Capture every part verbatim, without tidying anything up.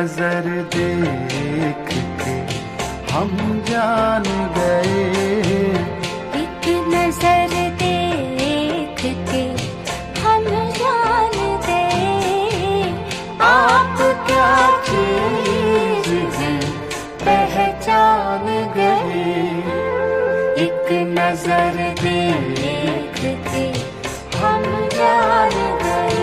नजर देख के हम जान गए, एक नजर देख के हम जान गए। आप क्या चीज है पहचान गए, एक नजर देख के हम जान गए।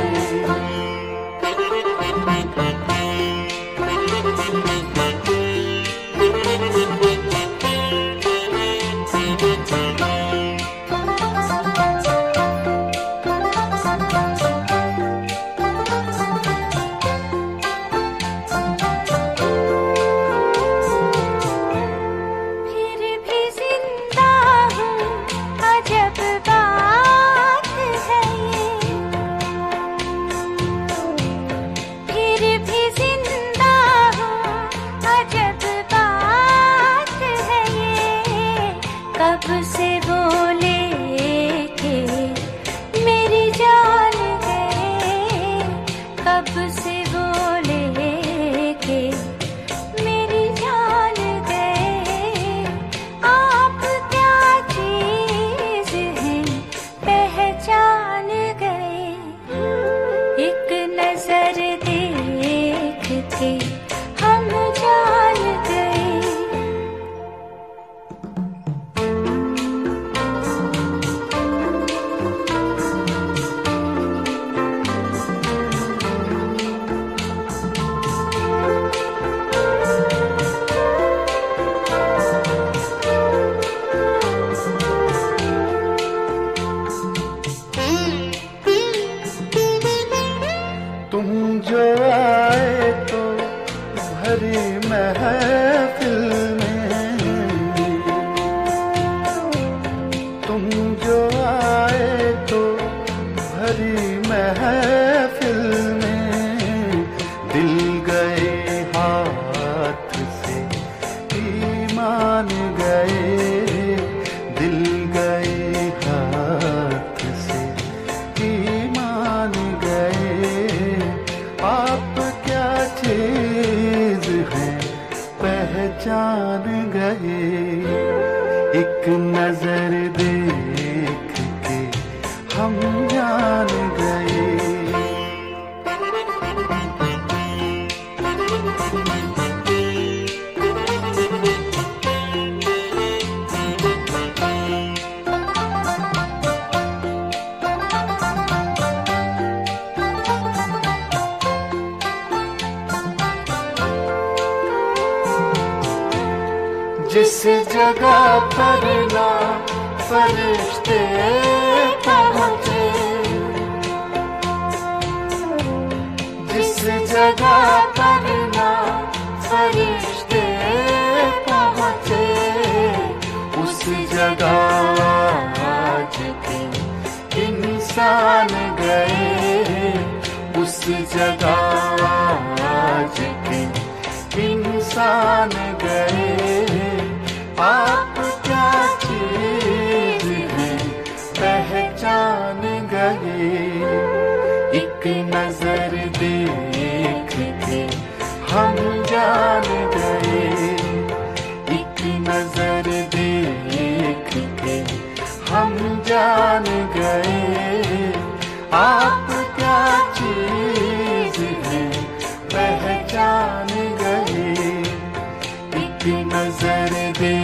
कब से बोले थे मेरी जान गए, कब से बोले थे मेरी जान गए। आप क्या चीज हैं पहचान गए, एक नजर देख के हम जान गए। तुम जो आए तो भरी महफिल में, तुम जो आए तो भरी महफिल में, दिल गए हाथ से ईमान गए, दिल गए हाथ से ईमान गए। आप क्या चीज है पहचान गए, एक नजर देख के हम जान गए। जिस जगह पर ना फरिश्ते पहुँचे, जिस जगह पर ना फरिश्ते पहुँचे, उस जगह आज के इंसान गए, उस जगह आज के इंसान गए। आप क्या चीज है पहचान गए, एक नजर देख के हम जान गए, एक नजर देख के हम जान गए। आप क्या चीज है पहचान गए, एक नजर देख